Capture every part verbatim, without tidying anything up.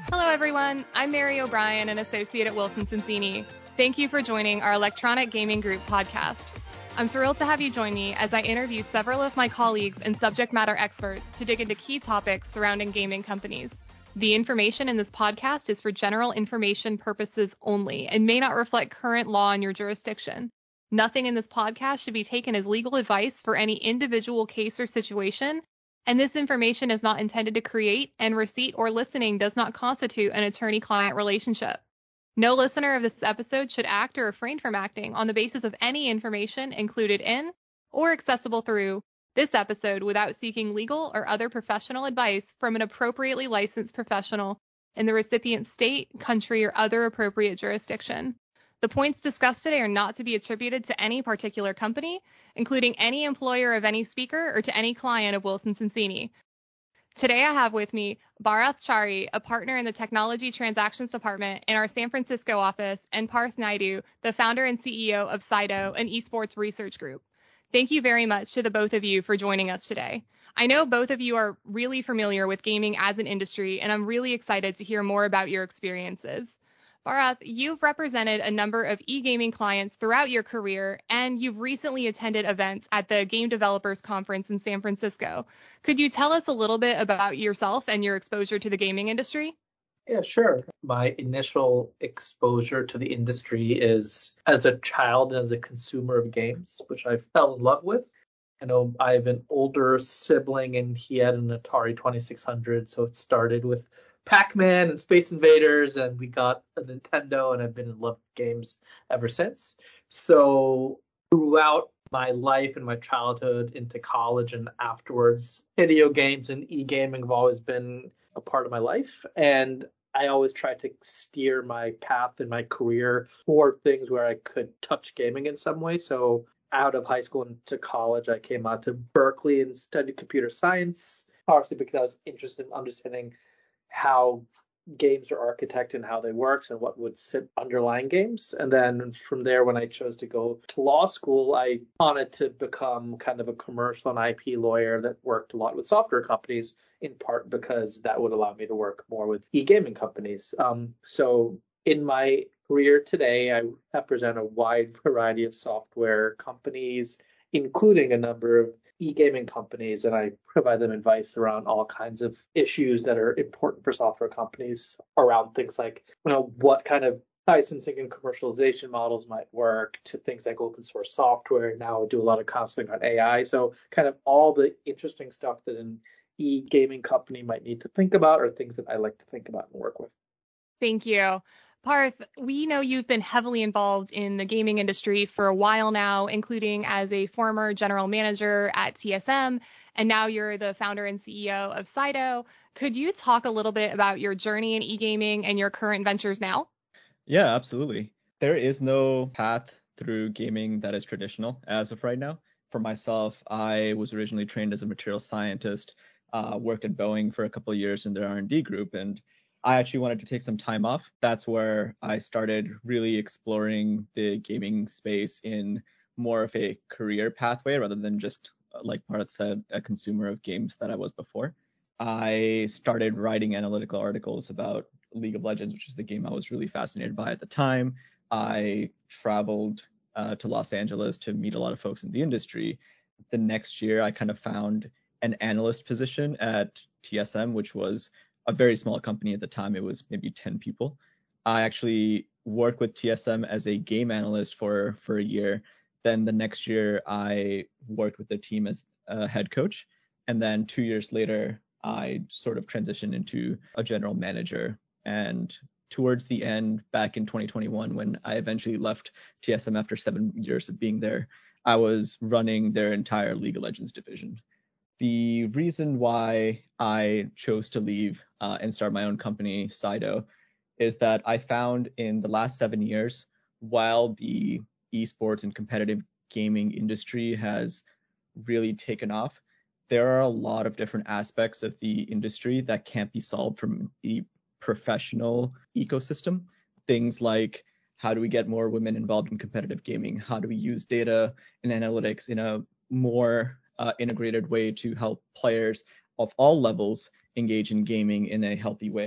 Hello, everyone. I'm Mary O'Brien, an associate at Wilson Sonsini. Thank you for joining our Electronic Gaming Group podcast. I'm thrilled to have you join me as I interview several of my colleagues and subject matter experts to dig into key topics surrounding gaming companies. The information in this podcast is for general information purposes only and may not reflect current law in your jurisdiction. Nothing in this podcast should be taken as legal advice for any individual case or situation, and this information is not intended to create, and receipt or listening does not constitute an attorney-client relationship. No listener of this episode should act or refrain from acting on the basis of any information included in or accessible through this episode without seeking legal or other professional advice from an appropriately licensed professional in the recipient state, country, or other appropriate jurisdiction. The points discussed today are not to be attributed to any particular company, including any employer of any speaker or to any client of Wilson Sonsini. Today I have with me Bharath Chari, a partner in the Technology Transactions Department in our San Francisco office, and Parth Naidu, the founder and C E O of Cydo, an esports research group. Thank you very much to the both of you for joining us today. I know both of you are really familiar with gaming as an industry, and I'm really excited to hear more about your experiences. Bharath, you've represented a number of e-gaming clients throughout your career, and you've recently attended events at the Game Developers Conference in San Francisco. Could you tell us a little bit about yourself and your exposure to the gaming industry? Yeah, sure. My initial exposure to the industry is as a child and as a consumer of games, which I fell in love with. I know I have an older sibling, and he had an Atari twenty-six hundred, so it started with Pac-Man and Space Invaders, and we got a Nintendo, and I've been in love with games ever since. So throughout my life and my childhood into college and afterwards, video games and e-gaming have always been a part of my life, and I always tried to steer my path in my career toward things where I could touch gaming in some way. So out of high school into college, I came out to Berkeley and studied computer science, obviously because I was interested in understanding how games are architected and how they work and what would sit underlying games. And then from there, when I chose to go to law school, I wanted to become kind of a commercial and I P lawyer that worked a lot with software companies, in part because that would allow me to work more with e-gaming companies. Um, so in my career today, I represent a wide variety of software companies, including a number of e-gaming companies, and I provide them advice around all kinds of issues that are important for software companies around things like, you know, what kind of licensing and commercialization models might work, to things like open source software. Now I do a lot of counseling on A I. So kind of all the interesting stuff that an e-gaming company might need to think about are things that I like to think about and work with. Thank you. Parth, we know you've been heavily involved in the gaming industry for a while now, including as a former general manager at T S M, and now you're the founder and C E O of Cydo. Could you talk a little bit about your journey in e-gaming and your current ventures now? Yeah, absolutely. There is no path through gaming that is traditional as of right now. For myself, I was originally trained as a material scientist, uh, worked at Boeing for a couple of years in their R and D group, and I actually wanted to take some time off. That's where I started really exploring the gaming space in more of a career pathway rather than just, like Bharath said, a consumer of games that I was before. I started writing analytical articles about League of Legends, which is the game I was really fascinated by at the time. I traveled uh, to Los Angeles to meet a lot of folks in the industry. The next year, I kind of found an analyst position at T S M, which was a very small company at the time. It was maybe ten people. I actually worked with T S M as a game analyst for, for a year. Then the next year, I worked with the team as a head coach. And then two years later, I sort of transitioned into a general manager. And towards the end, back in twenty twenty-one, when I eventually left T S M after seven years of being there, I was running their entire League of Legends division. The reason why I chose to leave uh, and start my own company, Cydo, is that I found in the last seven years, while the esports and competitive gaming industry has really taken off, there are a lot of different aspects of the industry that can't be solved from the professional ecosystem. Things like, how do we get more women involved in competitive gaming? How do we use data and analytics in a more uh, integrated way to help players of all levels engage in gaming in a healthy way?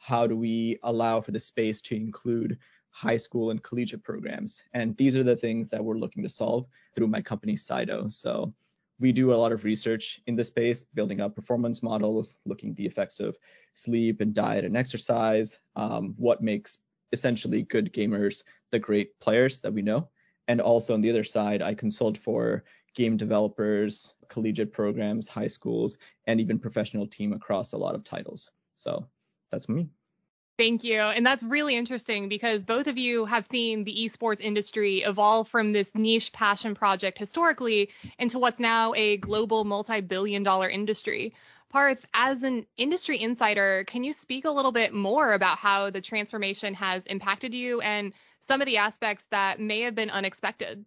how do we allow for the space to include high school and collegiate programs? And these are the things that we're looking to solve through my company, Cyto. So we do a lot of research in the space, building up performance models, looking at the effects of sleep and diet and exercise, um, what makes essentially good gamers the great players that we know. And also on the other side, I consult for game developers, collegiate programs, high schools, and even professional team across a lot of titles. So that's me. Thank you. And that's really interesting because both of you have seen the esports industry evolve from this niche passion project historically into what's now a global multi-billion dollar industry. Parth, as an industry insider, can you speak a little bit more about how the transformation has impacted you and some of the aspects that may have been unexpected?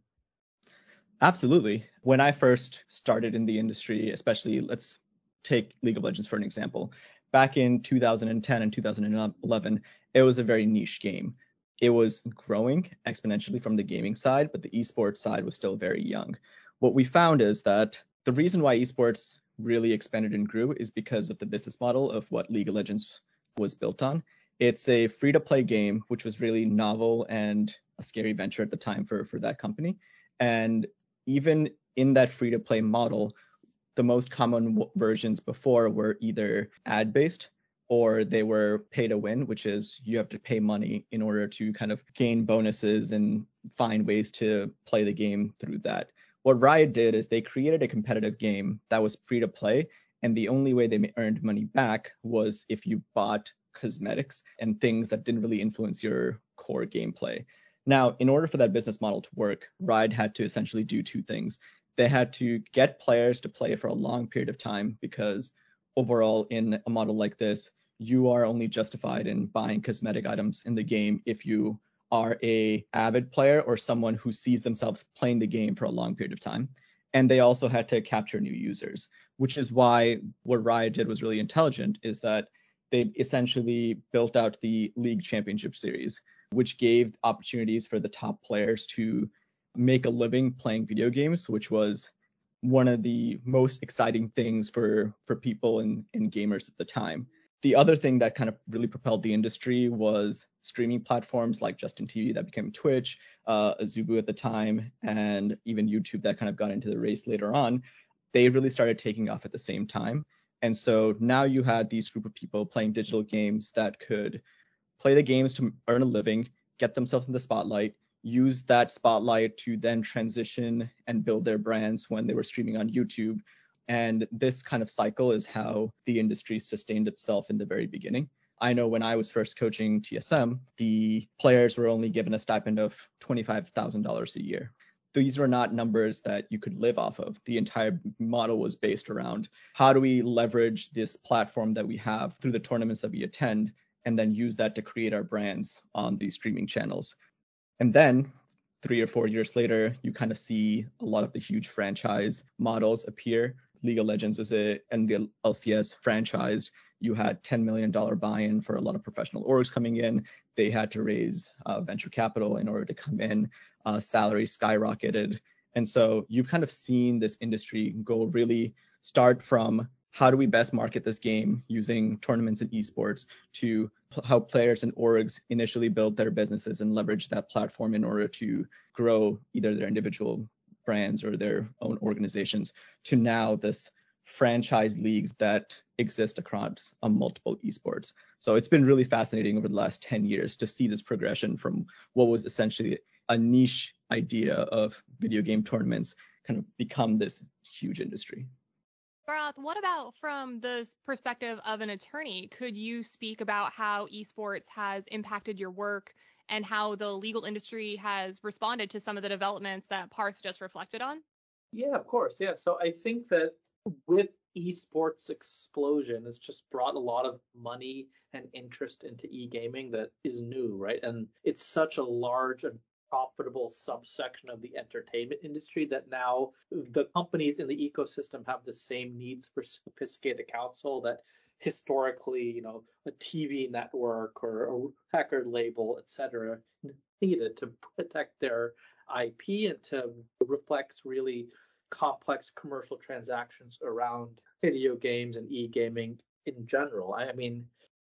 Absolutely. When I first started in the industry, especially let's take League of Legends for an example. Back in two thousand ten and two thousand eleven, it was a very niche game. It was growing exponentially from the gaming side, but the esports side was still very young. What we found is that the reason why esports really expanded and grew is because of the business model of what League of Legends was built on. It's a free-to-play game, which was really novel and a scary venture at the time for, for that company. And even in that free-to-play model, the most common w- versions before were either ad-based or they were pay to win, which is you have to pay money in order to kind of gain bonuses and find ways to play the game through that. What Riot did is they created a competitive game that was free to play, and the only way they earned money back was if you bought cosmetics and things that didn't really influence your core gameplay. Now, in order for that business model to work, Riot had to essentially do two things. They had to get players to play for a long period of time because overall in a model like this, you are only justified in buying cosmetic items in the game if you are a avid player or someone who sees themselves playing the game for a long period of time. And they also had to capture new users, which is why what Riot did was really intelligent, is that they essentially built out the League Championship Series, which gave opportunities for the top players to make a living playing video games, which was one of the most exciting things for, for people and, and gamers at the time. The other thing that kind of really propelled the industry was streaming platforms like Justin T V that became Twitch, uh, Azubu at the time, and even YouTube that kind of got into the race later on. They really started taking off at the same time. And so now you had these group of people playing digital games that could play the games to earn a living, get themselves in the spotlight, use that spotlight to then transition and build their brands when they were streaming on YouTube. And this kind of cycle is how the industry sustained itself in the very beginning. I know when I was first coaching T S M, the players were only given a stipend of twenty-five thousand dollars a year. These were not numbers that you could live off of. The entire model was based around how do we leverage this platform that we have through the tournaments that we attend and then use that to create our brands on these streaming channels. And then three or four years later, you kind of see a lot of the huge franchise models appear. League of Legends was a, and the L C S franchised. You had ten million dollars buy-in for a lot of professional orgs coming in. They had to raise uh, venture capital in order to come in. Uh, salaries skyrocketed. And so you've kind of seen this industry go really start from how do we best market this game using tournaments and esports to how players and orgs initially build their businesses and leverage that platform in order to grow either their individual brands or their own organizations to now this franchise leagues that exist across uh, multiple esports. So it's been really fascinating over the last ten years to see this progression from what was essentially a niche idea of video game tournaments kind of become this huge industry. Bharath, what about from the perspective of an attorney? Could you speak about how esports has impacted your work and how the legal industry has responded to some of the developments that Parth just reflected on? Yeah, of course. Yeah. So I think that with esports explosion, it's just brought a lot of money and interest into e-gaming that is new, right? And it's such a large and profitable subsection of the entertainment industry that now the companies in the ecosystem have the same needs for sophisticated counsel that historically, you know, a T V network or a record label, et cetera, needed to protect their I P and to reflect really complex commercial transactions around video games and e-gaming in general. I mean,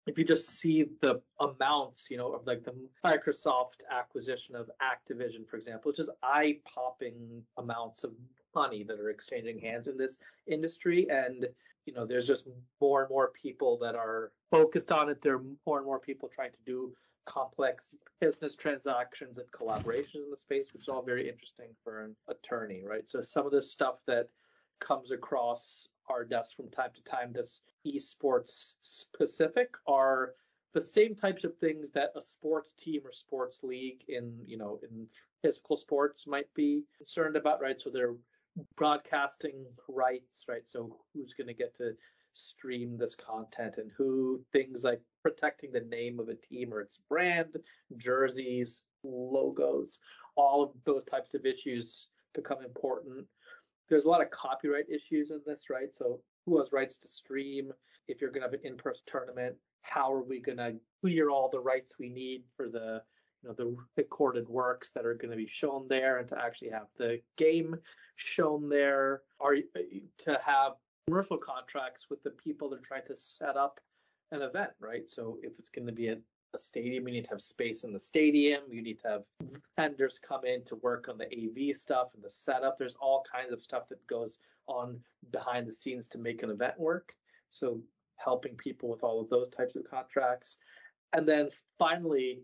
if you just see the amounts, you know, of like the Microsoft acquisition of Activision, for example, it's just eye-popping amounts of money that are exchanging hands in this industry. And, you know, there's just more and more people that are focused on it. There are more and more people trying to do complex business transactions and collaboration in the space, which is all very interesting for an attorney, right? So some of this stuff that comes across our desk from time to time that's esports specific are the same types of things that a sports team or sports league in, you know, in physical sports might be concerned about, right? So they're broadcasting rights, right? So who's going to get to stream this content, and who, things like protecting the name of a team or its brand, jerseys, logos, all of those types of issues become important. There's a lot of copyright issues in this, right? So who has rights to stream? If you're going to have an in-person tournament, how are we going to clear all the rights we need for the, you know, the recorded works that are going to be shown there, and to actually have the game shown there? Are to have commercial contracts with the people that are trying to set up an event, right? So if it's going to be a, a stadium, you need to have space in the stadium. You need to have vendors come in to work on the A V stuff and the setup. There's all kinds of stuff that goes on behind the scenes to make an event work. So helping people with all of those types of contracts. And then finally,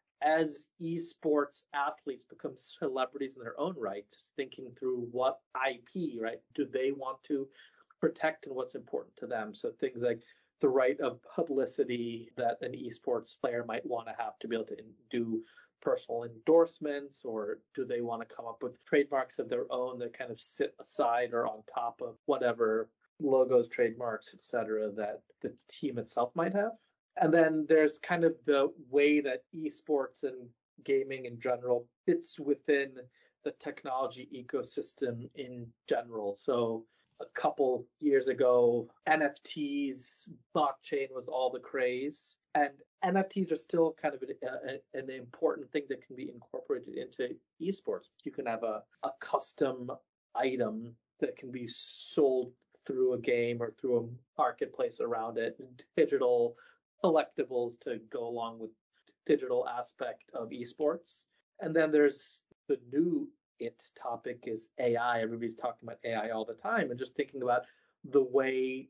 as esports athletes become celebrities in their own right, just thinking through what I P, right, do they want to protect and what's important to them. So things like the right of publicity that an esports player might want to have to be able to do personal endorsements, or do they want to come up with trademarks of their own that kind of sit aside or on top of whatever logos, trademarks, et cetera, that the team itself might have. And then there's kind of the way that esports and gaming in general fits within the technology ecosystem in general. So a couple years ago, N F Ts, blockchain was all the craze. And N F Ts are still kind of an, a, an important thing that can be incorporated into esports. You can have a, a custom item that can be sold through a game or through a marketplace around it, digital collectibles to go along with digital aspect of esports. And then there's the new it topic is A I. Everybody's talking about A I all the time, and just thinking about the way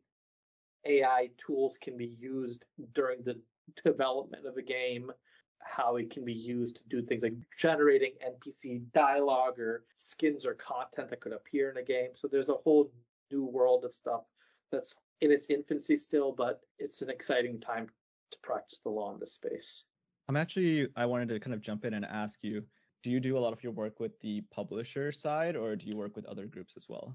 A I tools can be used during the development of a game, how it can be used to do things like generating N P C dialogue or skins or content that could appear in a game. So there's a whole new world of stuff that's in its infancy still, but it's an exciting time to practice the law in this space. I'm actually, I wanted to kind of jump in and ask you, do you do a lot of your work with the publisher side, or do you work with other groups as well?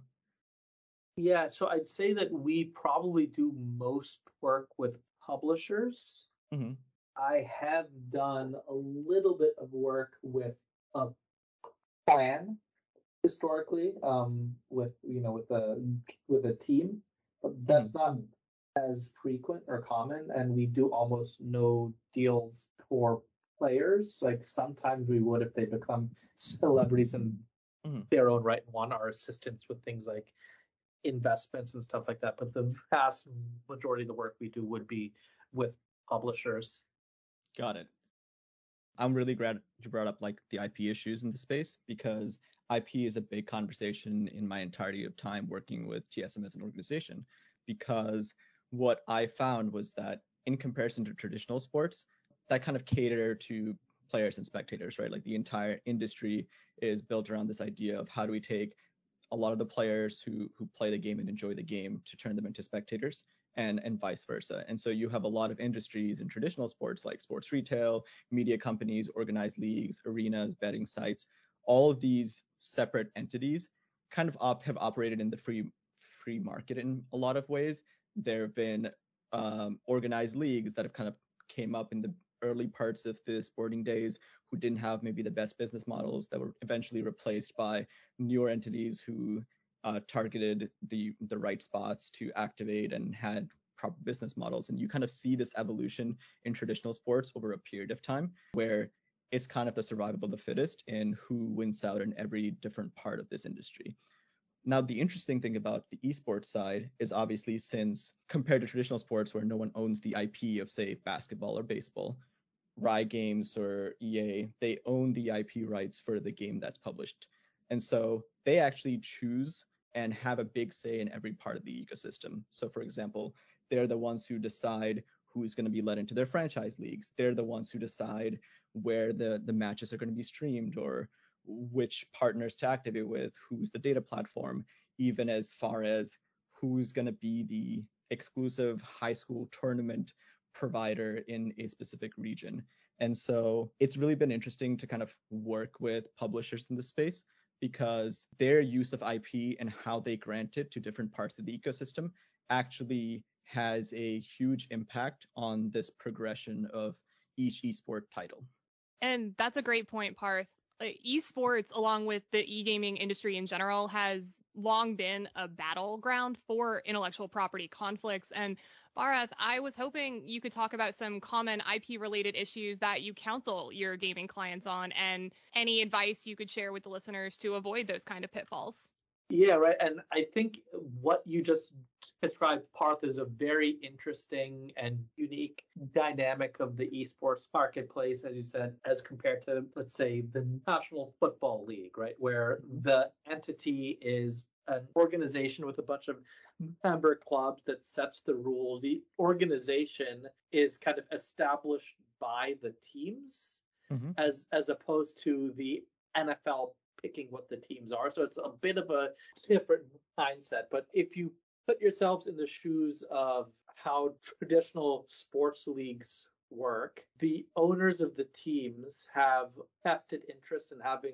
Yeah, so I'd say that we probably do most work with publishers. Mm-hmm. I have done a little bit of work with a plan historically, um, with you know with a with a team, but that's mm-hmm. not as frequent or common, and we do almost no deals for players. Like sometimes we would if they become celebrities in mm-hmm. their own right and want our assistance with things like investments and stuff like that. But the vast majority of the work we do would be with publishers. Got it. I'm really glad you brought up like the I P issues in the space, because I P is a big conversation in my entirety of time working with T S M as an organization, because what I found was that in comparison to traditional sports that kind of cater to players and spectators, right? Like the entire industry is built around this idea of how do we take a lot of the players who who play the game and enjoy the game to turn them into spectators, and and vice versa. And so you have a lot of industries in traditional sports like sports retail, media companies, organized leagues, arenas, betting sites. All of these separate entities kind of op- have operated in the free free market in a lot of ways. There have been um, organized leagues that have kind of came up in the early parts of the sporting days who didn't have maybe the best business models, that were eventually replaced by newer entities who uh, targeted the the right spots to activate and had proper business models. And you kind of see this evolution in traditional sports over a period of time, where it's kind of the survival of the fittest in who wins out in every different part of this industry. Now, the interesting thing about the esports side is obviously since compared to traditional sports where no one owns the I P of, say, basketball or baseball, Riot Games or E A, they own the I P rights for the game that's published. And so they actually choose and have a big say in every part of the ecosystem. So, for example, they're the ones who decide who's going to be let into their franchise leagues. They're the ones who decide where the, the matches are going to be streamed or which partners to activate with, who's the data platform, even as far as who's going to be the exclusive high school tournament provider in a specific region. And so it's really been interesting to kind of work with publishers in the space because their use of I P and how they grant it to different parts of the ecosystem actually has a huge impact on this progression of each esport title. And that's a great point, Parth. Like, esports, along with the e-gaming industry in general, has long been a battleground for intellectual property conflicts. And Bharath, I was hoping you could talk about some common I P-related issues that you counsel your gaming clients on and any advice you could share with the listeners to avoid those kind of pitfalls. Yeah, right. And I think what you just described, Parth, is a very interesting and unique dynamic of the esports marketplace, as you said, as compared to, let's say, the National Football League, right, where the entity is an organization with a bunch of member clubs that sets the rules. The organization is kind of established by the teams, mm-hmm. as as opposed to the N F L picking what the teams are. So it's a bit of a different mindset. But if you put yourselves in the shoes of how traditional sports leagues work, the owners of the teams have vested interest in having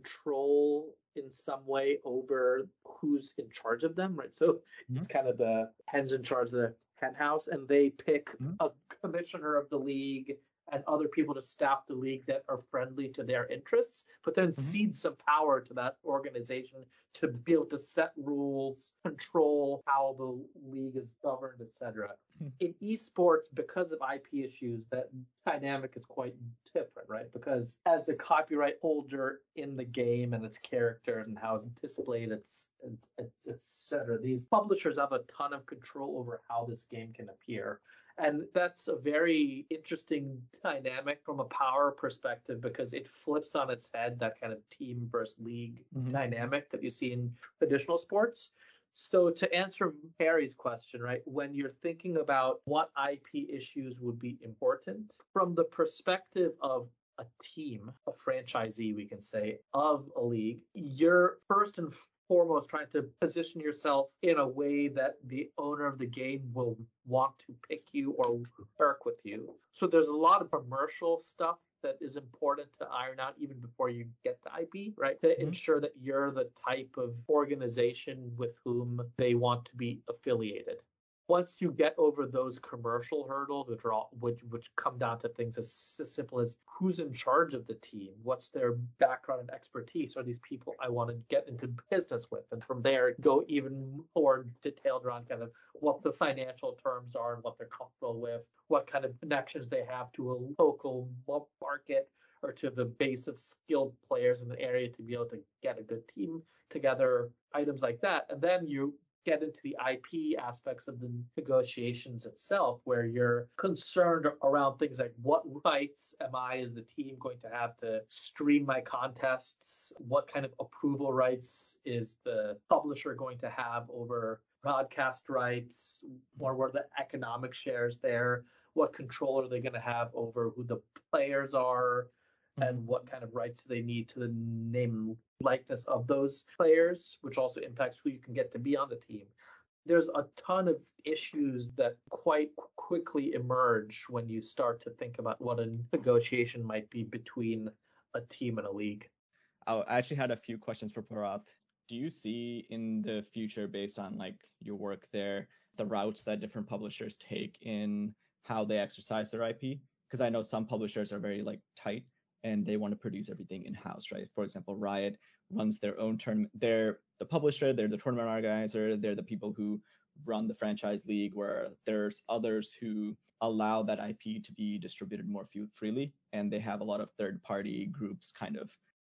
control in some way over who's in charge of them, right? So mm-hmm. it's kind of the hens in charge of the hen house, and they pick mm-hmm. a commissioner of the league and other people to staff the league that are friendly to their interests, but then mm-hmm. cede some power to that organization to be able to set rules, control how the league is governed, et cetera. Mm-hmm. In esports, because of I P issues, that dynamic is quite different, right? Because as the copyright holder in the game and its characters and how it's displayed, it's, it's et cetera, these publishers have a ton of control over how this game can appear. And that's a very interesting dynamic from a power perspective because it flips on its head that kind of team versus league mm-hmm. dynamic that you see in traditional sports. So to answer Harry's question, right, when you're thinking about what I P issues would be important, from the perspective of a team, a franchisee, we can say, of a league, you're first and foremost trying to position yourself in a way that the owner of the game will want to pick you or work with you. So there's a lot of commercial stuff that is important to iron out even before you get to I P, right? To mm-hmm. ensure that you're the type of organization with whom they want to be affiliated. Once you get over those commercial hurdles, which, are all, which, which come down to things as, as simple as who's in charge of the team, what's their background and expertise, are these people I want to get into business with, and from there go even more detailed around kind of what the financial terms are and what they're comfortable with, what kind of connections they have to a local market or to the base of skilled players in the area to be able to get a good team together, items like that. And then you get into the I P aspects of the negotiations itself, where you're concerned around things like what rights am I as the team going to have to stream my contests? What kind of approval rights is the publisher going to have over broadcast rights? Or what are the economic shares there? What control are they going to have over who the players are? And what kind of rights do they need to the name and likeness of those players, which also impacts who you can get to be on the team. There's a ton of issues that quite quickly emerge when you start to think about what a negotiation might be between a team and a league. I actually had a few questions for Bharath. Do you see in the future, based on like your work there, the routes that different publishers take in how they exercise their I P? Because I know some publishers are very like tight and they want to produce everything in-house, right? For example, Riot runs their own tournament. They're the publisher, they're the tournament organizer, they're the people who run the franchise league, where there's others who allow that I P to be distributed more freely, and they have a lot of third-party groups kind of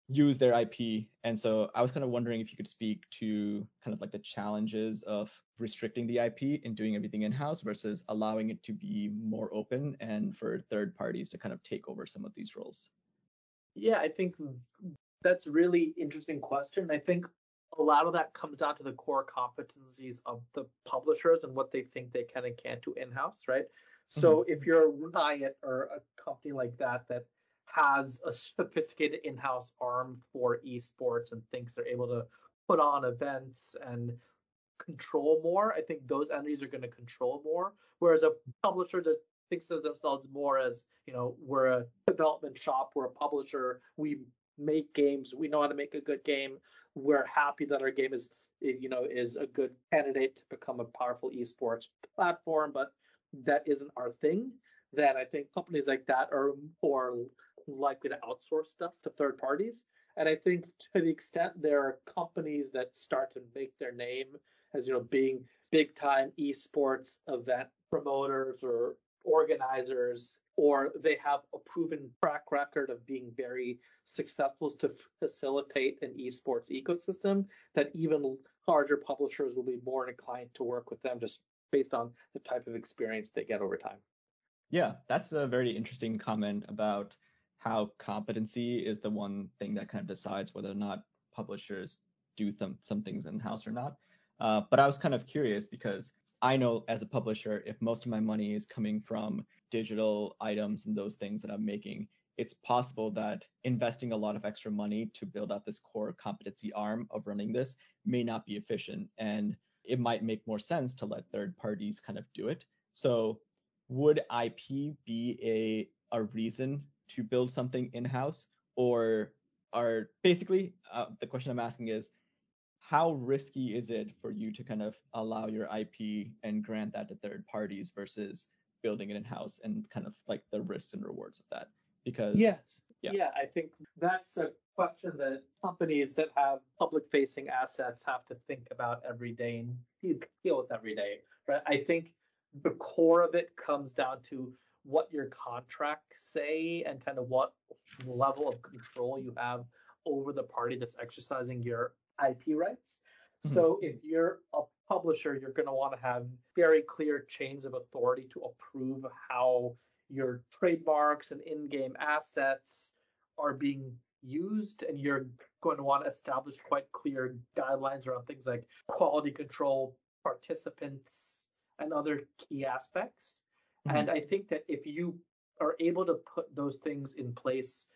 use their I P. And so I was kind of wondering if you could speak to kind of like the challenges of restricting the I P and doing everything in-house versus allowing it to be more open and for third parties to kind of take over some of these roles. Yeah, I think that's a really interesting question. I think a lot of that comes down to the core competencies of the publishers and what they think they can and can't do in-house, right? So mm-hmm. if you're a Riot or a company like that that has a sophisticated in-house arm for esports and thinks they're able to put on events and control more, I think those entities are going to control more. Whereas a publisher that thinks of themselves more as, you know, we're a development shop, we're a publisher, we make games, we know how to make a good game, we're happy that our game is, you know, is a good candidate to become a powerful esports platform, but that isn't our thing, then I think companies like that are more likely to outsource stuff to third parties. And I think to the extent there are companies that start to make their name as, you know, being big time esports event promoters or organizers, or they have a proven track record of being very successful to facilitate an esports ecosystem, that even larger publishers will be more inclined to work with them just based on the type of experience they get over time. Yeah, that's a very interesting comment about how competency is the one thing that kind of decides whether or not publishers do th- some things in-house or not. Uh, but I was kind of curious because I know as a publisher, if most of my money is coming from digital items and those things that I'm making, it's possible that investing a lot of extra money to build out this core competency arm of running this may not be efficient, and it might make more sense to let third parties kind of do it. So would I P be a a reason to build something in-house, or are basically uh, the question I'm asking is, how risky is it for you to kind of allow your I P and grant that to third parties versus building it in-house, and kind of like the risks and rewards of that? Because yes, yeah, yeah I think that's a question that companies that have public-facing assets have to think about every day and deal with every day, right? I think the core of it comes down to what your contracts say and kind of what level of control you have over the party that's exercising your I P rights. Mm-hmm. So if you're a publisher, you're going to want to have very clear chains of authority to approve how your trademarks and in-game assets are being used, and you're going to want to establish quite clear guidelines around things like quality control, participants, and other key aspects. Mm-hmm. And I think that if you are able to put those things in place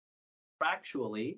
factually,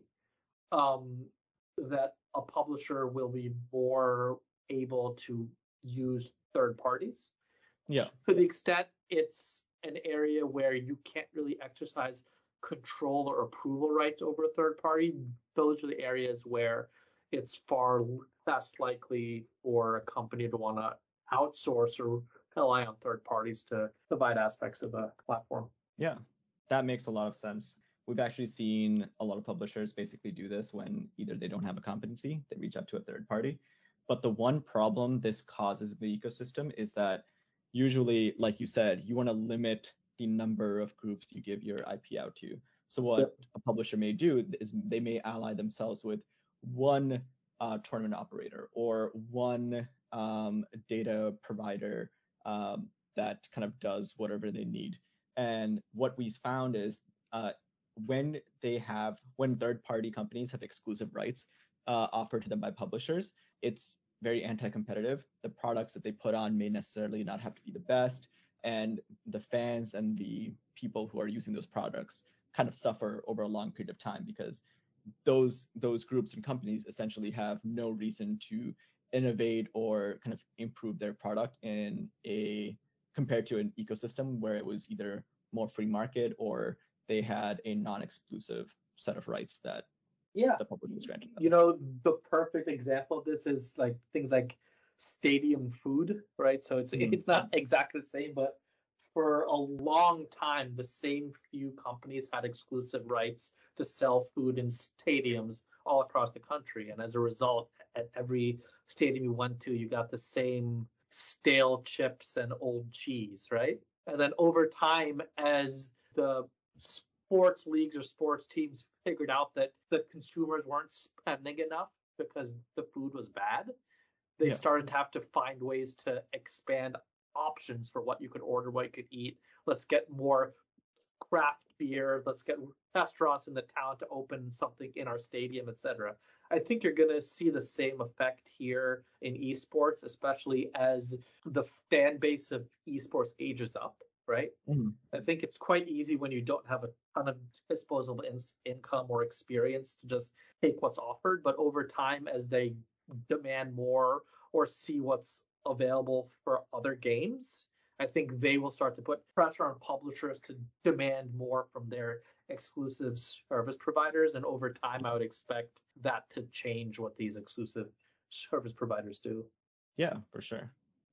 um, that a publisher will be more able to use third parties. Yeah. To the extent it's an area where you can't really exercise control or approval rights over a third party, those are the areas where it's far less likely for a company to want to outsource or rely on third parties to provide aspects of a platform. Yeah, that makes a lot of sense. We've actually seen a lot of publishers basically do this when either they don't have a competency, they reach out to a third party. But the one problem this causes in the ecosystem is that usually, like you said, you want to limit the number of groups you give your I P out to. So what yep. a publisher may do is they may ally themselves with one uh, tournament operator or one um, data provider um, that kind of does whatever they need. And what we found is uh, when they have, when third-party companies have exclusive rights uh, offered to them by publishers, it's very anti-competitive. The products that they put on may necessarily not have to be the best, and the fans and the people who are using those products kind of suffer over a long period of time because those those groups and companies essentially have no reason to innovate or kind of improve their product in a compared to an ecosystem where it was either more free market or they had a non-exclusive set of rights that yeah. the public was granted them. You know, the perfect example of this is like things like stadium food, right? So it's mm-hmm. it's not exactly the same, but for a long time, the same few companies had exclusive rights to sell food in stadiums all across the country. And as a result, at every stadium you went to, you got the same stale chips and old cheese, right? And then over time, as the sports leagues or sports teams figured out that the consumers weren't spending enough because the food was bad, they Yeah. started to have to find ways to expand options for what you could order, what you could eat. Let's get more craft beer. Let's get restaurants in the town to open something in our stadium, et cetera. I think you're going to see the same effect here in esports, especially as the fan base of esports ages up, right? Mm-hmm. I think it's quite easy when you don't have a ton of disposable in- income or experience to just take what's offered. But over time, as they demand more or see what's available for other games, I think they will start to put pressure on publishers to demand more from their exclusive service providers. And over time, I would expect that to change what these exclusive service providers do. Yeah, for sure.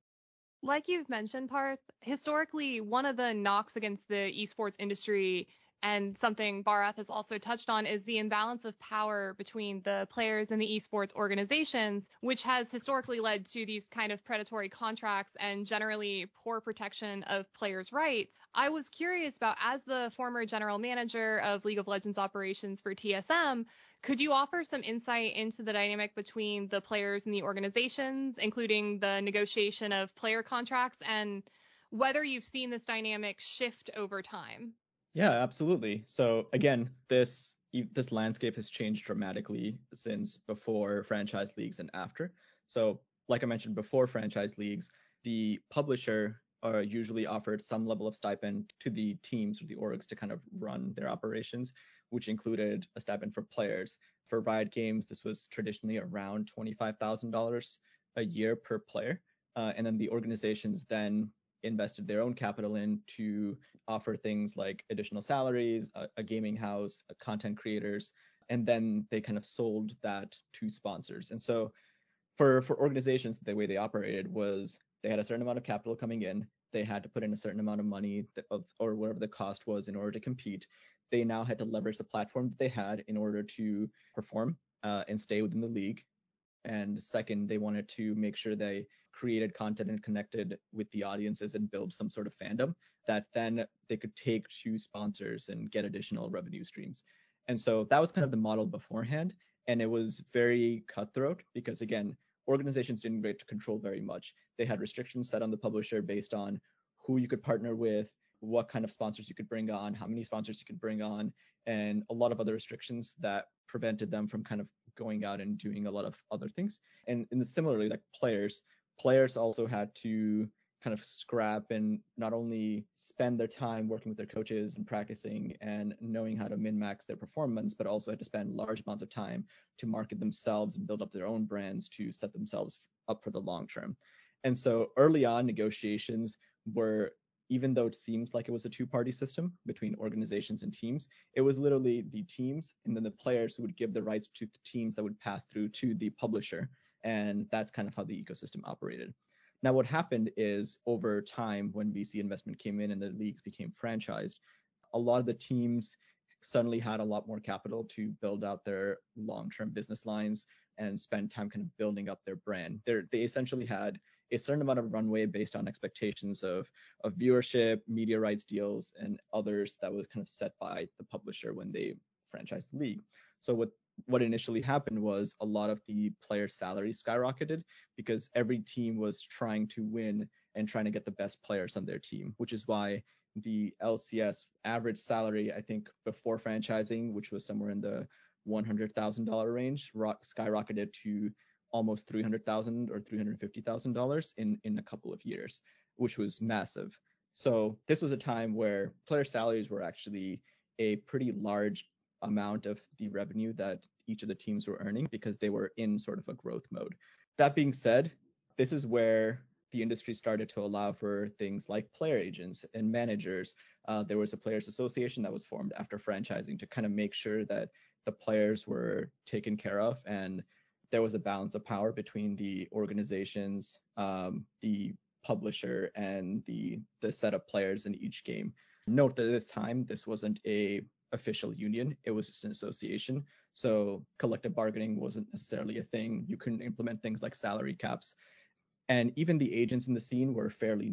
Like you've mentioned, Parth, historically, one of the knocks against the esports industry, and something Bharath has also touched on, is the imbalance of power between the players and the esports organizations, which has historically led to these kind of predatory contracts and generally poor protection of players' rights. I was curious about, as the former general manager of League of Legends operations for T S M, could you offer some insight into the dynamic between the players and the organizations, including the negotiation of player contracts, and whether you've seen this dynamic shift over time? Yeah, absolutely. So again, this this landscape has changed dramatically since before franchise leagues and after. So like I mentioned, before franchise leagues, the publisher are usually offered some level of stipend to the teams or the orgs to kind of run their operations, which included a stipend for players. For Riot Games, this was traditionally around twenty-five thousand dollars a year per player. Uh, and then the organizations then invested their own capital in to offer things like additional salaries, a, a gaming house, a content creators, and then they kind of sold that to sponsors. And so for, for organizations, the way they operated was they had a certain amount of capital coming in. They had to put in a certain amount of money that, of, or whatever the cost was in order to compete. They now had to leverage the platform that they had in order to perform uh, and stay within the league. And second, they wanted to make sure they created content and connected with the audiences and build some sort of fandom that then they could take to sponsors and get additional revenue streams. And so that was kind of the model beforehand. And it was very cutthroat because, again, organizations didn't get to control very much. They had restrictions set on the publisher based on who you could partner with, what kind of sponsors you could bring on, how many sponsors you could bring on, and a lot of other restrictions that prevented them from kind of going out and doing a lot of other things. And, and similarly, like players, players also had to kind of scrap and not only spend their time working with their coaches and practicing and knowing how to min-max their performance, but also had to spend large amounts of time to market themselves and build up their own brands to set themselves up for the long term. And so early on, negotiations were, even though it seems like it was a two-party system between organizations and teams, it was literally the teams and then the players who would give the rights to the teams that would pass through to the publisher. And that's kind of how the ecosystem operated. Now, what happened is over time, when V C investment came in and the leagues became franchised, a lot of the teams suddenly had a lot more capital to build out their long-term business lines and spend time kind of building up their brand. They're, they essentially had a certain amount of runway based on expectations of, of viewership, media rights deals, and others that was kind of set by the publisher when they franchised the league. So what what initially happened was a lot of the player salaries skyrocketed because every team was trying to win and trying to get the best players on their team, which is why the L C S average salary, I think before franchising, which was somewhere in the one hundred thousand dollars range, rock, skyrocketed to almost three hundred thousand dollars or three hundred fifty thousand dollars in, in a couple of years, which was massive. So this was a time where player salaries were actually a pretty large amount of the revenue that each of the teams were earning because they were in sort of a growth mode. That being said, this is where the industry started to allow for things like player agents and managers. Uh, there was a players association that was formed after franchising to kind of make sure that the players were taken care of and there was a balance of power between the organizations, um, the publisher, and the the set of players in each game. Note that at this time, this wasn't a official union. It was just an association. So collective bargaining wasn't necessarily a thing. You couldn't implement things like salary caps. And even the agents in the scene were fairly new.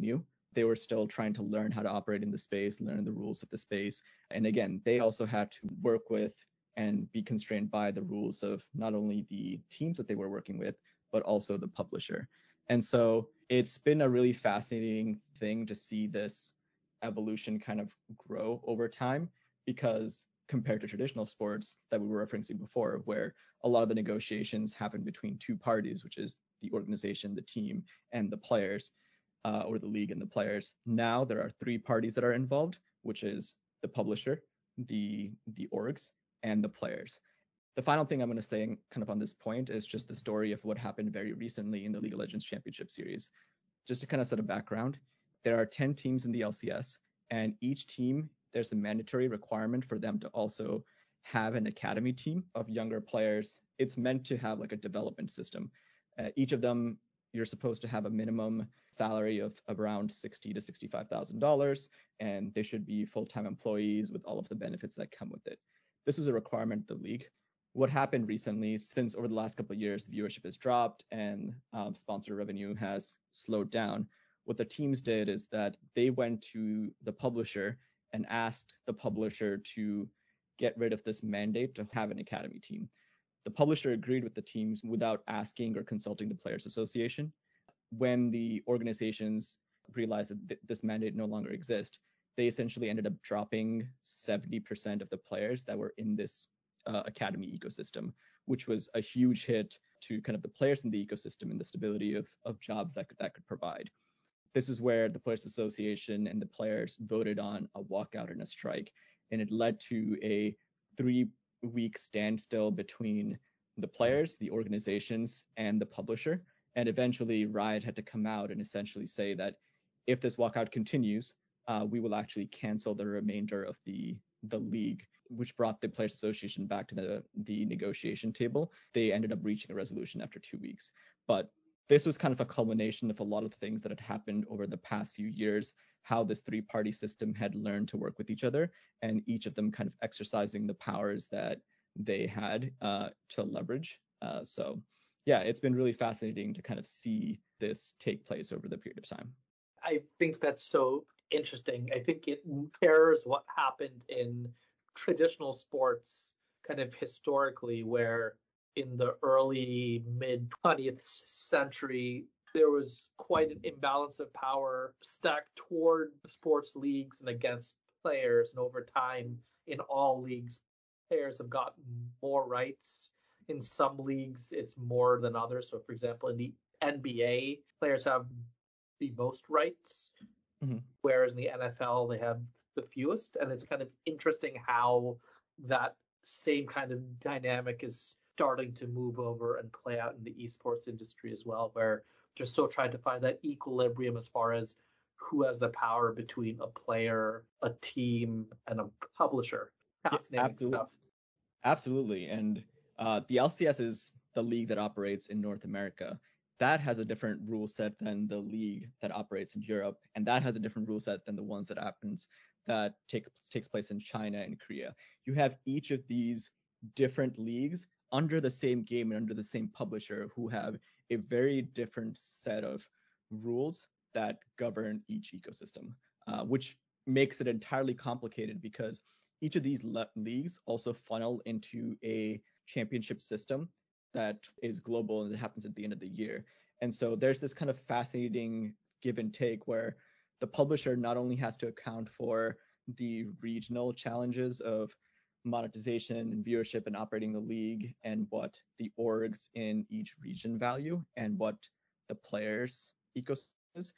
They were still trying to learn how to operate in the space, learn the rules of the space. And again, they also had to work with and be constrained by the rules of not only the teams that they were working with, but also the publisher. And so it's been a really fascinating thing to see this evolution kind of grow over time, because compared to traditional sports that we were referencing before, where a lot of the negotiations happen between two parties, which is the organization, the team, and the players, uh, or the league and the players. Now there are three parties that are involved, which is the publisher, the the orgs, and the players. The final thing I'm going to say kind of on this point is just the story of what happened very recently in the League of Legends Championship Series. Just to kind of set a background, there are ten teams in the L C S, and each team, there's a mandatory requirement for them to also have an academy team of younger players. It's meant to have like a development system. Uh, each of them, you're supposed to have a minimum salary of around sixty to sixty-five thousand dollars, and they should be full-time employees with all of the benefits that come with it. This was a requirement of the league. What happened recently, since over the last couple of years, viewership has dropped and um, sponsor revenue has slowed down, what the teams did is that they went to the publisher and asked the publisher to get rid of this mandate to have an academy team. The publisher agreed with the teams without asking or consulting the Players Association. When the organizations realized that th- this mandate no longer exists, they essentially ended up dropping seventy percent of the players that were in this uh, academy ecosystem, which was a huge hit to kind of the players in the ecosystem and the stability of, of jobs that could, that could provide. This is where the Players Association and the players voted on a walkout and a strike, and it led to a three-week standstill between the players, the organizations, and the publisher. And eventually, Riot had to come out and essentially say that if this walkout continues, uh, we will actually cancel the remainder of the the league, which brought the Players Association back to the the negotiation table. They ended up reaching a resolution after two weeks, but this was kind of a culmination of a lot of things that had happened over the past few years, how this three-party system had learned to work with each other, and each of them kind of exercising the powers that they had uh, to leverage. Uh, so yeah, it's been really fascinating to kind of see this take place over the period of time. I think that's so interesting. I think it mirrors what happened in traditional sports kind of historically, where in the early mid twentieth century, there was quite an imbalance of power stacked toward sports leagues and against players. And over time, in all leagues, players have gotten more rights. In some leagues, it's more than others. So, for example, in the N B A, players have the most rights, mm-hmm. whereas in the N F L, they have the fewest. And it's kind of interesting how that same kind of dynamic is starting to move over and play out in the esports industry as well, where they're still trying to find that equilibrium as far as who has the power between a player, a team, and a publisher. Fascinating yeah, absolutely. stuff. Absolutely. And uh, the L C S is the league that operates in North America. That has a different rule set than the league that operates in Europe, and that has a different rule set than the ones that happens that take, takes place in China and Korea. You have each of these different leagues under the same game and under the same publisher who have a very different set of rules that govern each ecosystem, uh, which makes it entirely complicated because each of these le- leagues also funnel into a championship system that is global and it happens at the end of the year. And so there's this kind of fascinating give and take where the publisher not only has to account for the regional challenges of monetization and viewership and operating the league and what the orgs in each region value and what the players ecosystem is,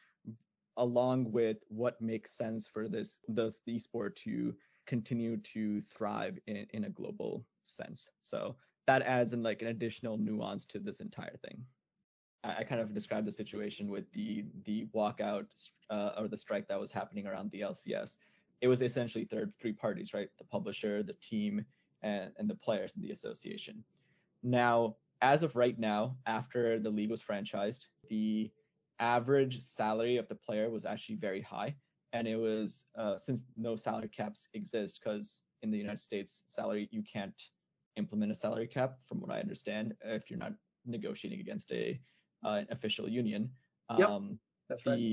along with what makes sense for this the, the esport to continue to thrive in, in a global sense. So that adds in like an additional nuance to this entire thing. I, I kind of described the situation with the the walkout uh, or the strike that was happening around the L C S. It was essentially third three parties, right? The publisher, the team, and, and the players in the association. Now, as of right now, after the league was franchised, the average salary of the player was actually very high. And it was, uh, since no salary caps exist, because in the United States, salary, you can't implement a salary cap, from what I understand, if you're not negotiating against a uh, an official union. Yep, um, that's the right.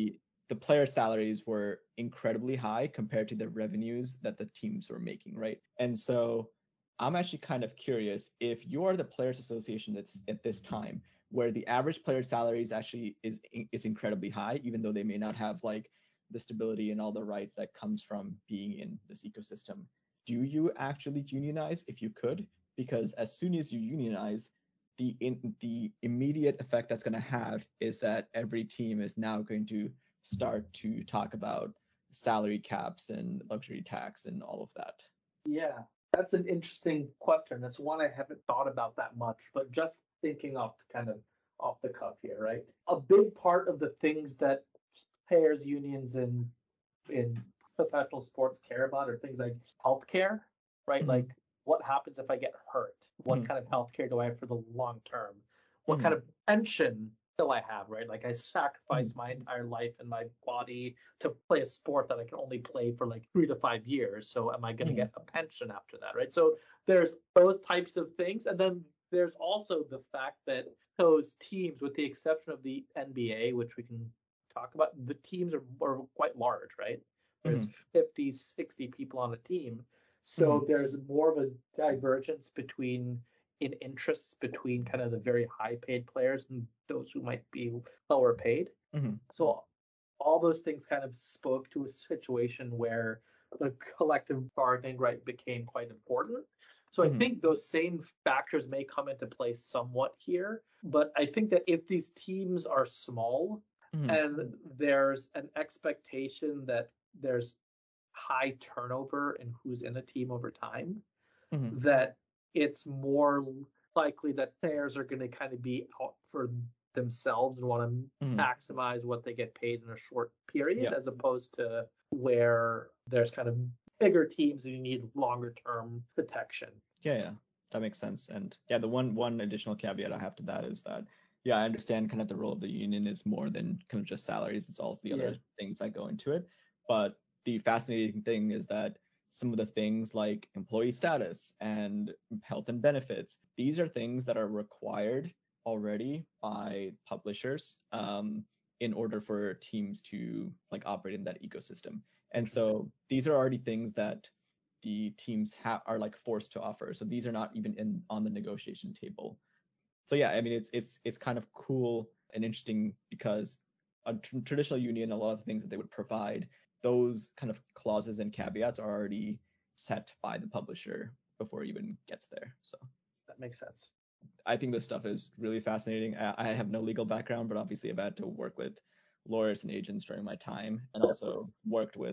the player salaries were incredibly high compared to the revenues that the teams were making, right? And so I'm actually kind of curious if you are the Players Association that's at this time where the average player salaries actually is is incredibly high, even though they may not have like the stability and all the rights that comes from being in this ecosystem. Do you actually unionize if you could? Because as soon as you unionize, the in, the immediate effect that's going to have is that every team is now going to start to talk about salary caps and luxury tax and all of that. Yeah, that's an interesting question. That's one I haven't thought about that much, but just thinking off kind of off the cuff here, right? A big part of the things that players unions in in professional sports care about are things like healthcare, right? Mm-hmm. Like what happens if I get hurt? What mm-hmm. kind of healthcare do I have for the long term? What mm-hmm. kind of pension will I have, right? Like I sacrificed mm-hmm. my entire life and my body to play a sport that I can only play for like three to five years. So am I going to mm-hmm. get a pension after that, right? So there's those types of things. And then there's also the fact that those teams, with the exception of the N B A, which we can talk about, the teams are, are quite large, right? There's mm-hmm. fifty, sixty people on a team. So mm-hmm. there's more of a divergence between in interests between kind of the very high paid players and those who might be lower paid. Mm-hmm. So all those things kind of spoke to a situation where the collective bargaining right became quite important. So mm-hmm. I think those same factors may come into play somewhat here. But I think that if these teams are small mm-hmm. and there's an expectation that there's high turnover in who's in a team over time, mm-hmm. that it's more likely that players are going to kind of be out for themselves and want to mm-hmm. maximize what they get paid in a short period, yeah. as opposed to where there's kind of bigger teams and you need longer term protection. Yeah, yeah, that makes sense. And yeah, the one one additional caveat I have to that is that, yeah, I understand kind of the role of the union is more than kind of just salaries. It's all the other Yeah. things that go into it. But the fascinating thing is that some of the things like employee status and health and benefits, these are things that are required already by publishers um, in order for teams to like operate in that ecosystem. And so these are already things that the teams ha- are like forced to offer. So these are not even in on the negotiation table. So yeah, I mean it's it's it's kind of cool and interesting because a tr- traditional union, a lot of the things that they would provide, those kind of clauses and caveats are already set by the publisher before it even gets there. So that makes sense. I think this stuff is really fascinating. I, I have no legal background, but obviously I've had to work with lawyers and agents during my time, and also worked with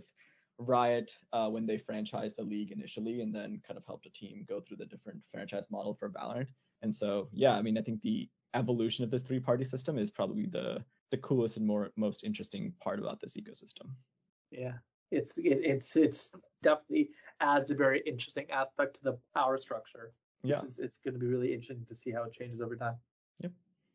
Riot uh, when they franchised the league initially, and then kind of helped a team go through the different franchise model for Valorant. And so, yeah, I mean, I think the evolution of this three-party system is probably the the coolest and more most interesting part about this ecosystem. Yeah, it's it, it's it's definitely adds a very interesting aspect to the power structure. Yeah, it's, it's going to be really interesting to see how it changes over time. Yep.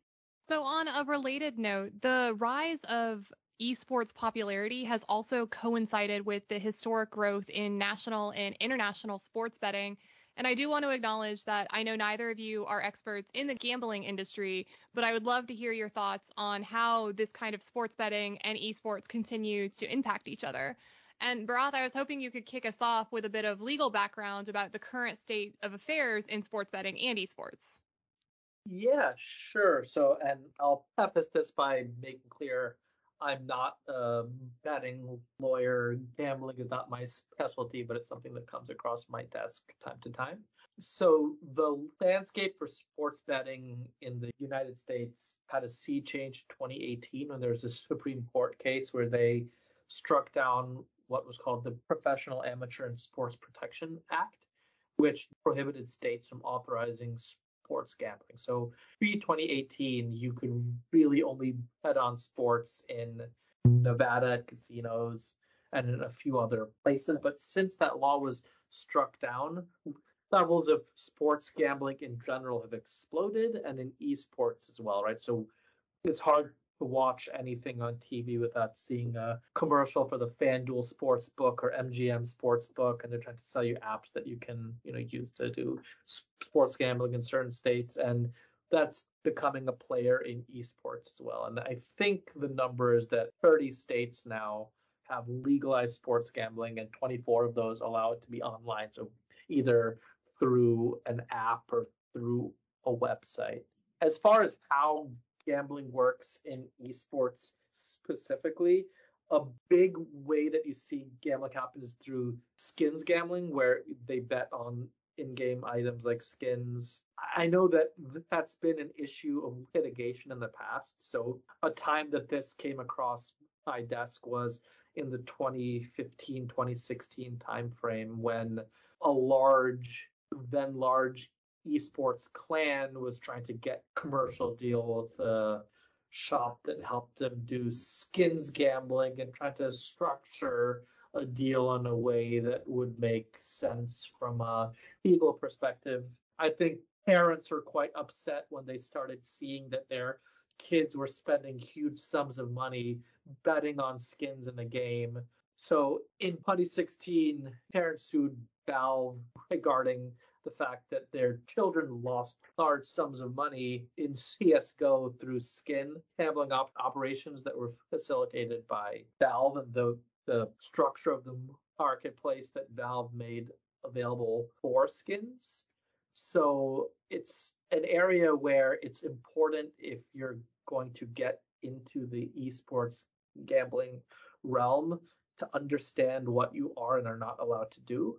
So on a related note, the rise of esports popularity has also coincided with the historic growth in national and international sports betting. And I do want to acknowledge that I know neither of you are experts in the gambling industry, but I would love to hear your thoughts on how this kind of sports betting and esports continue to impact each other. And Bharath, I was hoping you could kick us off with a bit of legal background about the current state of affairs in sports betting and esports. Yeah, sure. So, and I'll preface this by making clear I'm not a betting lawyer. Gambling is not my specialty, but it's something that comes across my desk time to time. So the landscape for sports betting in the United States had a sea change in twenty eighteen when there was a Supreme Court case where they struck down what was called the Professional Amateur and Sports Protection Act, which prohibited states from authorizing sports gambling. So pre twenty eighteen, you could really only bet on sports in Nevada at casinos and in a few other places. But since that law was struck down, levels of sports gambling in general have exploded, and in esports as well, right? So it's hard to watch anything on T V without seeing a commercial for the FanDuel Sportsbook or M G M Sportsbook, and they're trying to sell you apps that you can, you know, use to do sports gambling in certain states. And that's becoming a player in esports as well. And I think the number is that thirty states now have legalized sports gambling, and twenty-four of those allow it to be online. So either through an app or through a website. As far as how gambling works in esports specifically, a big way that you see gambling happen is through skins gambling, where they bet on in-game items like skins. I know that that's been an issue of litigation in the past. So a time that this came across my desk was in the twenty fifteen, twenty sixteen timeframe, when a large, then large esports clan was trying to get commercial deal with a shop that helped them do skins gambling and trying to structure a deal in a way that would make sense from a legal perspective. I think parents were quite upset when they started seeing that their kids were spending huge sums of money betting on skins in the game. So in twenty sixteen, parents sued Valve regarding the fact that their children lost large sums of money in C S G O through skin gambling op- operations that were facilitated by Valve, and the, the structure of the marketplace that Valve made available for skins. So it's an area where it's important, if you're going to get into the esports gambling realm, to understand what you are and are not allowed to do.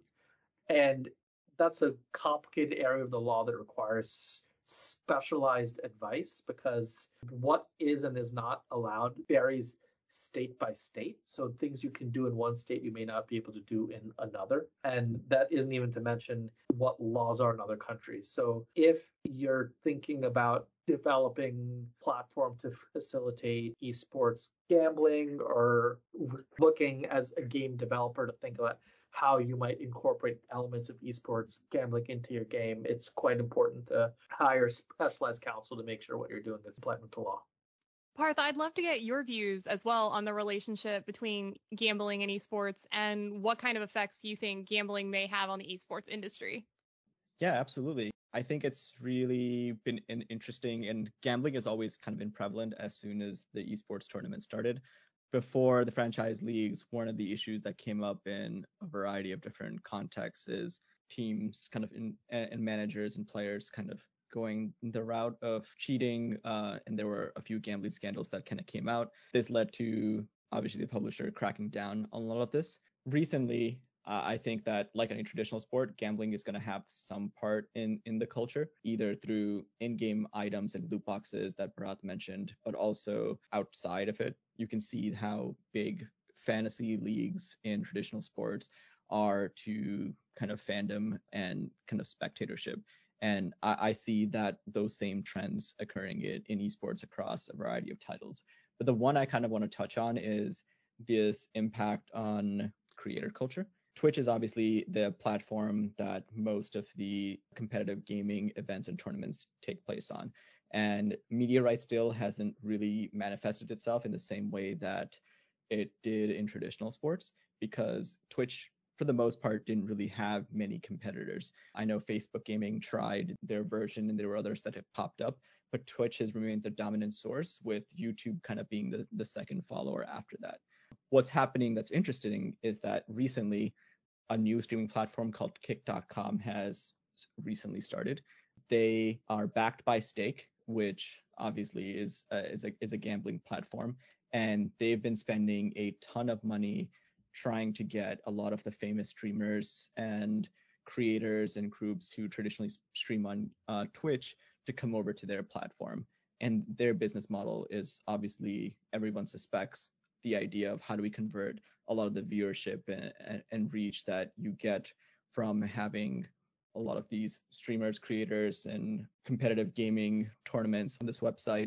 And that's a complicated area of the law that requires specialized advice, because what is and is not allowed varies state by state. So things you can do in one state, you may not be able to do in another. And that isn't even to mention what laws are in other countries. So if you're thinking about developing a platform to facilitate esports gambling, or looking as a game developer to think about how you might incorporate elements of esports gambling into your game, it's quite important to hire specialized counsel to make sure what you're doing is compliant with the law. Parth, I'd love to get your views as well on the relationship between gambling and esports, and what kind of effects you think gambling may have on the esports industry. Yeah, absolutely. I think it's really been an interesting, and gambling has always kind of been prevalent as soon as the esports tournament started. Before the franchise leagues, one of the issues that came up in a variety of different contexts is teams kind of in, and managers and players kind of going the route of cheating, uh, and there were a few gambling scandals that kind of came out. This led to, obviously, the publisher cracking down on a lot of this. Recently, uh, I think that, like any traditional sport, gambling is going to have some part in, in the culture, either through in-game items and loot boxes that Bharat mentioned, but also outside of it. You can see how big fantasy leagues in traditional sports are to kind of fandom and kind of spectatorship. And I, I see that those same trends occurring in, in esports across a variety of titles. But the one I kind of want to touch on is this impact on creator culture. Twitch is obviously the platform that most of the competitive gaming events and tournaments take place on. And media rights still hasn't really manifested itself in the same way that it did in traditional sports, because Twitch, for the most part, didn't really have many competitors. I know Facebook Gaming tried their version, and there were others that have popped up, but Twitch has remained the dominant source, with YouTube kind of being the, the second follower after that. What's happening that's interesting is that recently a new streaming platform called Kick dot com has recently started. They are backed by Stake, which obviously is uh, is a is a gambling platform, and they've been spending a ton of money trying to get a lot of the famous streamers and creators and groups who traditionally stream on uh, Twitch to come over to their platform. And their business model is, obviously, everyone suspects, the idea of how do we convert a lot of the viewership and, and reach that you get from having a lot of these streamers, creators, and competitive gaming tournaments on this website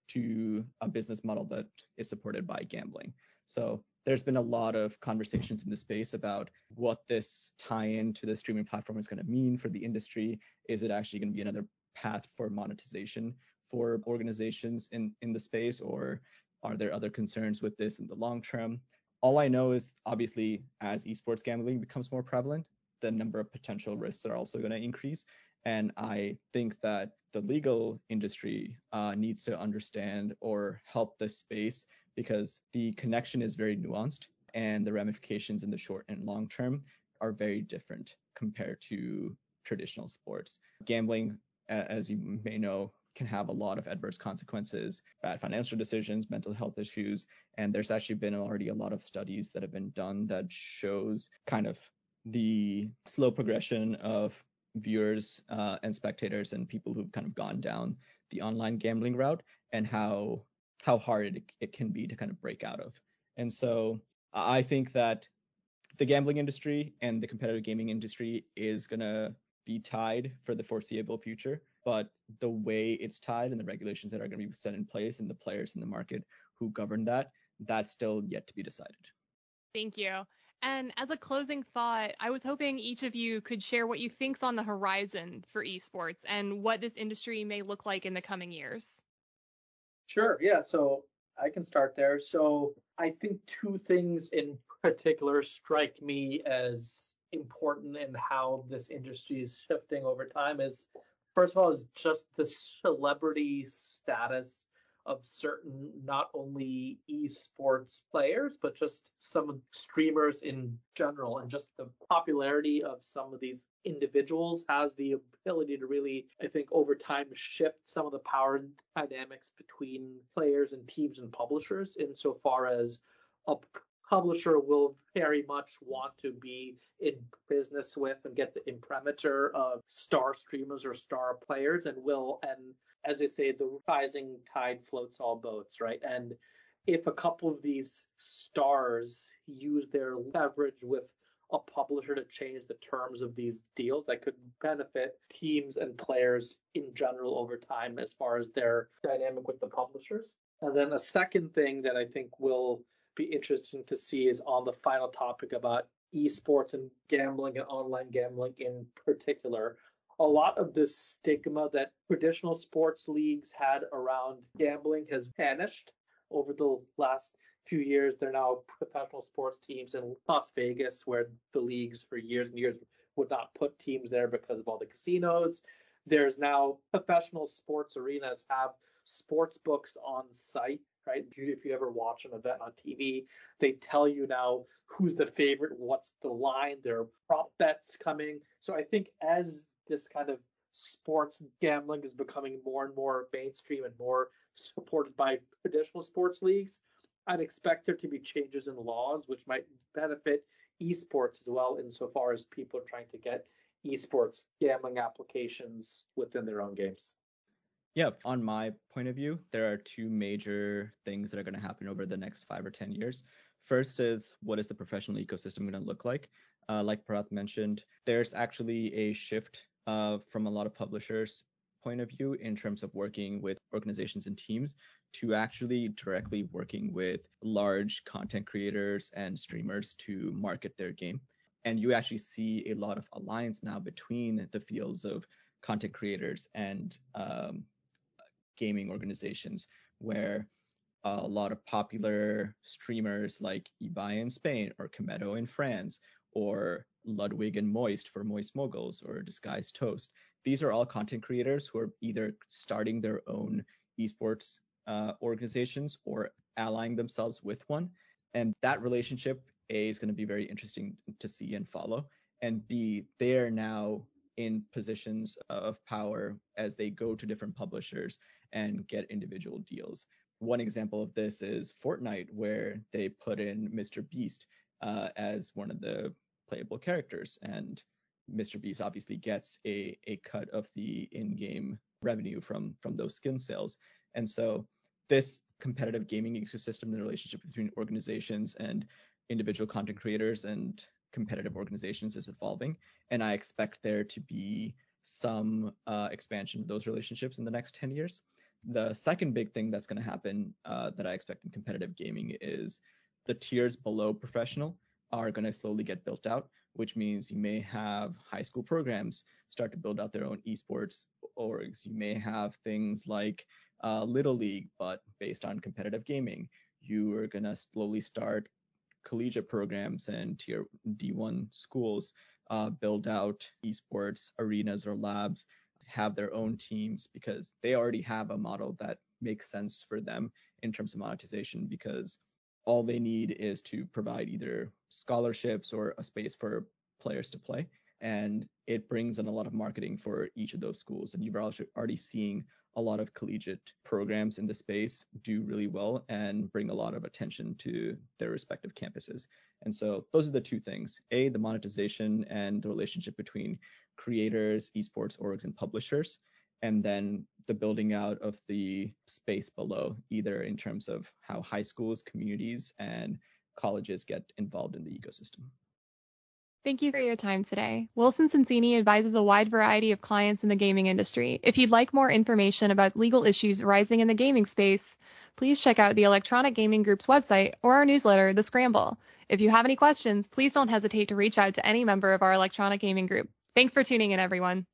to a business model that is supported by gambling. So there's been a lot of conversations in the space about what this tie-in to the streaming platform is going to mean for the industry. Is it actually going to be another path for monetization for organizations in, in the space, or are there other concerns with this in the long term? All I know is, obviously, as esports gambling becomes more prevalent, the number of potential risks are also going to increase. And I think that the legal industry uh, needs to understand or help this space, because the connection is very nuanced and the ramifications in the short and long term are very different compared to traditional sports. Gambling, as you may know, can have a lot of adverse consequences, bad financial decisions, mental health issues. And there's actually been already a lot of studies that have been done that shows kind of the slow progression of viewers uh, and spectators and people who've kind of gone down the online gambling route, and how how hard it, it can be to kind of break out of. And so I think that the gambling industry and the competitive gaming industry is going to be tied for the foreseeable future, but the way it's tied and the regulations that are going to be set in place and the players in the market who govern that, that's still yet to be decided. Thank you. And as a closing thought, I was hoping each of you could share what you think's on the horizon for esports and what this industry may look like in the coming years. Sure. Yeah. So I can start there. So I think two things in particular strike me as important in how this industry is shifting over time. Is first of all is just the celebrity status of certain, not only esports players, but just some streamers in general, and just the popularity of some of these individuals has the ability to really, I think, over time shift some of the power dynamics between players and teams and publishers, insofar as a publisher will very much want to be in business with and get the imprimatur of star streamers or star players, and will, and as they say, the rising tide floats all boats, right? And if a couple of these stars use their leverage with a publisher to change the terms of these deals, that could benefit teams and players in general over time as far as their dynamic with the publishers. And then a second thing that I think will be interesting to see is on the final topic about esports and gambling and online gambling in particular. A lot of the stigma that traditional sports leagues had around gambling has vanished over the last few years. They're now professional sports teams in Las Vegas, where the leagues for years and years would not put teams there because of all the casinos. There's now professional sports arenas have sports books on site, right? If you, if you ever watch an event on T V, they tell you now who's the favorite, what's the line, there are prop bets coming. So I think as this kind of sports gambling is becoming more and more mainstream and more supported by traditional sports leagues, I'd expect there to be changes in laws which might benefit esports as well, insofar as people are trying to get esports gambling applications within their own games. Yeah, on my point of view, there are two major things that are going to happen over the next five or ten years. First is, what is the professional ecosystem going to look like? Uh, like Parath mentioned, there's actually a shift uh, from a lot of publishers' point of view in terms of working with organizations and teams to actually directly working with large content creators and streamers to market their game. And you actually see a lot of alliance now between the fields of content creators and um, gaming organizations, where a lot of popular streamers like Ibai in Spain, or Kameto in France, or Ludwig and Moist for Moist Moguls, or Disguised Toast. These are all content creators who are either starting their own esports uh, organizations or allying themselves with one. And that relationship, A, is going to be very interesting to see and follow. And B, they are now in positions of power as they go to different publishers and get individual deals. One example of this is Fortnite, where they put in Mister Beast uh, as one of the playable characters, and Mister Beast obviously gets a, a cut of the in-game revenue from from those skin sales. And so this competitive gaming ecosystem, the relationship between organizations and individual content creators and competitive organizations, is evolving, and I expect there to be some uh, expansion of those relationships in the next ten years. The second big thing that's going to happen uh, that I expect in competitive gaming is the tiers below professional are going to slowly get built out, which means you may have high school programs start to build out their own esports orgs. You may have things like uh, Little League, but based on competitive gaming. You are going to slowly start collegiate programs and tier D one schools uh, build out esports arenas or labs, have their own teams, because they already have a model that makes sense for them in terms of monetization, because all they need is to provide either scholarships or a space for players to play. And it brings in a lot of marketing for each of those schools. And you've already seeing a lot of collegiate programs in the space do really well and bring a lot of attention to their respective campuses. And so those are the two things: A, the monetization and the relationship between creators, esports orgs, and publishers, and then the building out of the space below, either in terms of how high schools, communities, and colleges get involved in the ecosystem. Thank you for your time today. Wilson Sonsini advises a wide variety of clients in the gaming industry. If you'd like more information about legal issues arising in the gaming space, please check out the Electronic Gaming Group's website or our newsletter, The Scramble. If you have any questions, please don't hesitate to reach out to any member of our Electronic Gaming Group. Thanks for tuning in, everyone.